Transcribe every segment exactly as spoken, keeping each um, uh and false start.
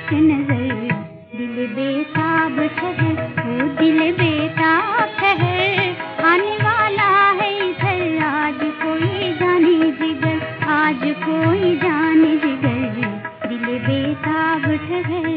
एक नजर। दिल बेताब ठहर, ओ दिल बेताब ठहर, आने वाला है इधर आज कोई जाने जिगर, आज कोई जाने जिगर। दिल बेताब ठहर।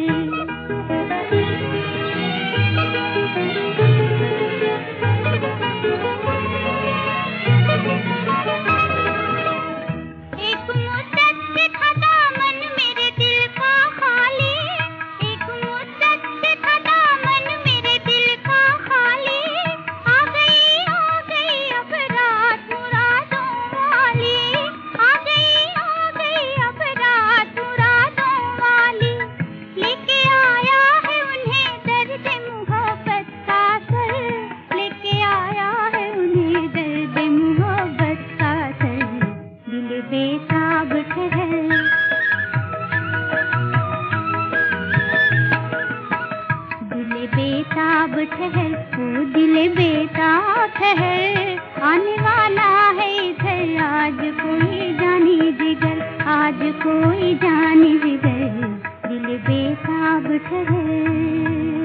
बेताब ठहर, दिल बेताब ठहर, ओ दिल बेताब ठहर, आने वाला है इधर आज कोई जाने जिगर, आज कोई जाने जिगर। दिल बेताब ठहर।